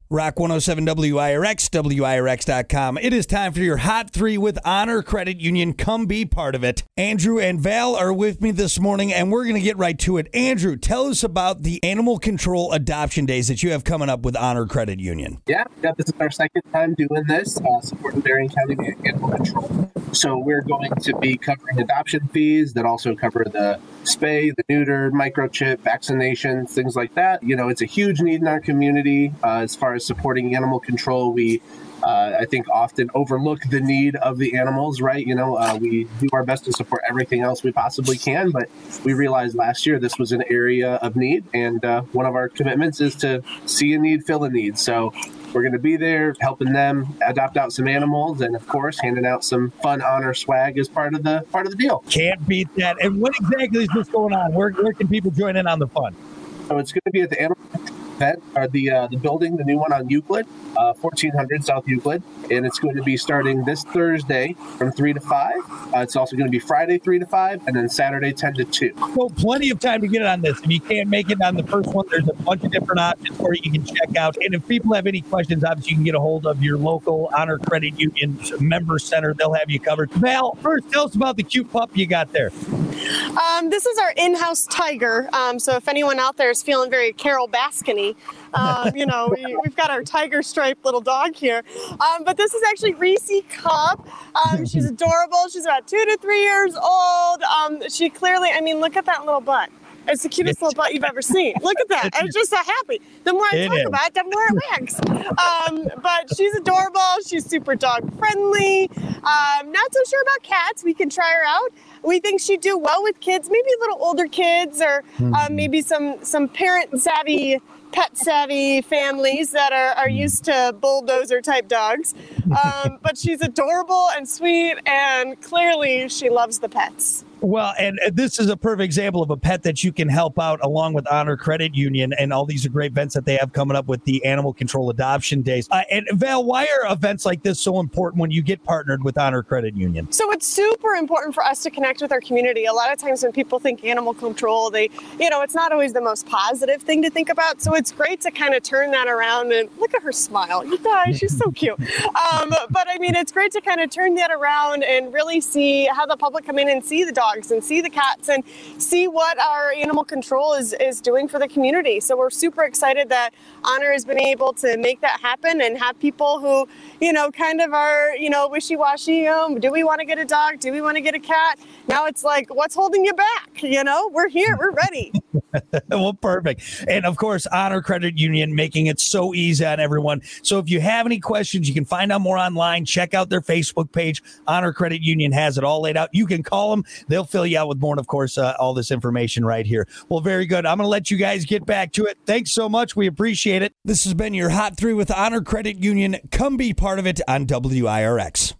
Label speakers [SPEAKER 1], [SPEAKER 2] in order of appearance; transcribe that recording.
[SPEAKER 1] Rock 107 WIRX, WIRX.com. It is time for your Hot 3 with Honor Credit Union. Come be part of it. Andrew and Val are with me this morning, and we're going to get right to it. Andrew, tell us about the animal control adoption days that you have coming up with Honor Credit Union.
[SPEAKER 2] Yeah, this is our second time doing this, supporting Berrien County Animal Control. So we're going to be covering adoption fees that also cover the spay, the neuter, microchip, vaccinations, things like that. You know, it's a huge need in our community as far as supporting animal control. We, I think, often overlook the need of the animals, right? You know, we do our best to support everything else we possibly can, but we realized last year this was an area of need, and one of our commitments is to see a need, fill a need. So we're going to be there helping them adopt out some animals, and of course, handing out some fun honor swag as part of the deal.
[SPEAKER 1] Can't beat that. And what exactly is this going on? Where can people join in on the fun?
[SPEAKER 2] So it's going to be at the Animal Vet, or the building, the new one on Euclid, 1400 South Euclid, and it's going to be starting this Thursday from 3 to 5. It's also going to be Friday 3 to 5, and then Saturday 10 to 2.
[SPEAKER 1] So plenty of time to get it on this. If you can't make it on the first one, there's a bunch of different options for you can check out. And if people have any questions, obviously you can get a hold of your local Honor Credit Union member center. They'll have you covered. Val, first, tell us about the cute pup you got there.
[SPEAKER 3] This is our in-house tiger. So if anyone out there is feeling very Carol Baskin-y, we've got our tiger striped little dog here. But this is actually Reese Cup. She's adorable. She's about 2 to 3 years old. She clearly, look at that little butt. It's the cutest little butt you've ever seen. Look at that. I'm just so happy. The more I talk about it, the more it wags. But she's adorable. She's super dog friendly. Not so sure about cats. We can try her out. We think she'd do well with kids, maybe little older kids, or maybe some parent-savvy, pet-savvy families that are used to bulldozer-type dogs. But she's adorable and sweet, and clearly she loves the pets.
[SPEAKER 1] Well, and this is a perfect example of a pet that you can help out along with Honor Credit Union and all these great events that they have coming up with the Animal Control Adoption Days. And Val, why are events like this so important when you get partnered with Honor Credit Union?
[SPEAKER 3] So it's super important for us to connect with our community. A lot of times when people think animal control, it's not always the most positive thing to think about. So it's great to kind of turn that around and look at her smile. You guys, she's so cute. But it's great to kind of turn that around and really see how the public come in and see the dogs and see the cats and see what our animal control is doing for the community. So we're super excited that Honor has been able to make that happen and have people who, kind of are, wishy-washy. Do we want to get a dog? Do we want to get a cat? Now it's like, what's holding you back? We're here. We're ready.
[SPEAKER 1] Well, perfect. And of course, Honor Credit Union making it so easy on everyone. So if you have any questions, you can find out more online. Check out their Facebook page. Honor Credit Union has it all laid out. You can call them. They'll fill you out with more. And of course, all this information right here. Well, very good. I'm going to let you guys get back to it. Thanks so much. We appreciate it. This has been your Hot 3 with Honor Credit Union. Come be part of it on WIRX.